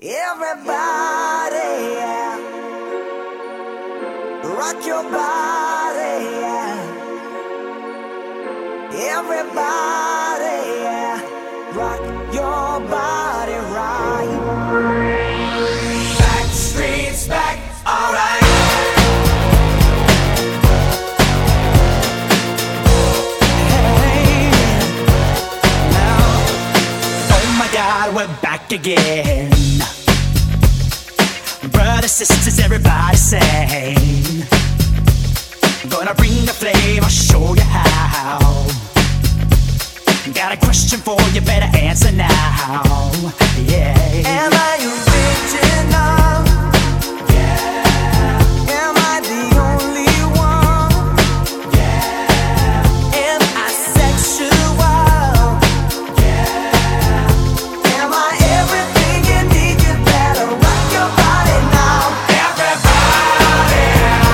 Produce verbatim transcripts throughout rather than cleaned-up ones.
Everybody, yeah. Rock your body, yeah. Everybody, yeah. Rock your body right. Back streets back, alright. Hey, now, oh my God, we're back again. Brothers, sisters, everybody sing. Gonna bring the flame, I'll show you how. Got a question for you, better answer now. Yeah. Am I original? Yeah. Am I the only one? Yeah. Am I sexual? Yeah. Am I everything you need? You better rock your body now. Everybody,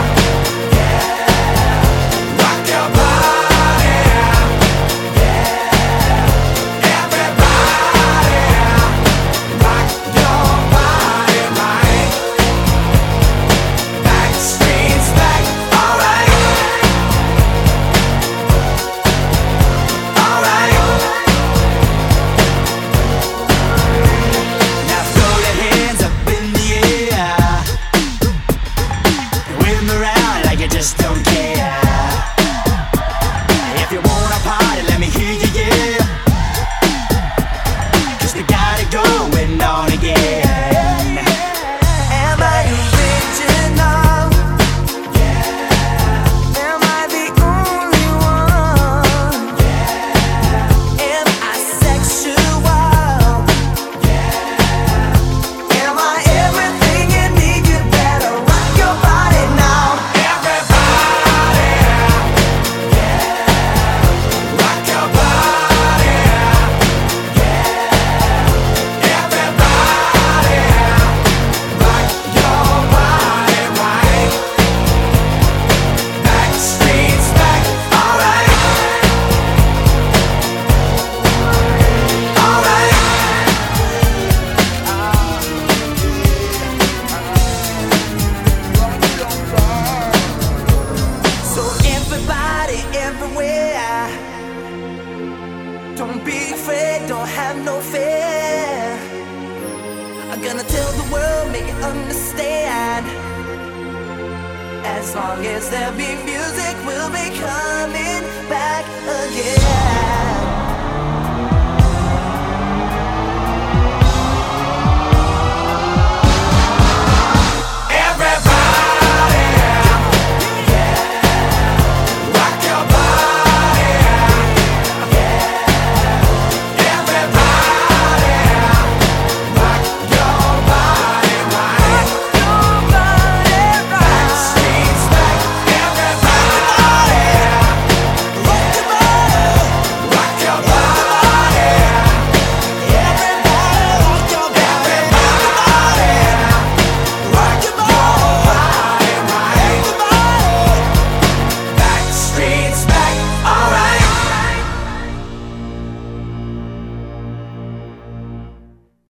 yeah. Rock your body, yeah. Everybody, rock your body right. Back streets back, alright. Alright. Now throw your hands up in the air. Wave 'em around like you just don't care. If you wanna party, let me hear you, yeah. 'Cause we got it going on again. Am I original? Yeah. Am I the only one? Yeah. Am I sexual? Yeah. Am I everything you need? You better rock your body now. Everybody, yeah. Rock your body, yeah. Everybody, rock your body right. Back streets back, alright. Alright. So everybody, everywhere, don't be afraid, don't have no fear. I'm gonna tell the world, make it understand. As long as there be music, we'll be coming back again.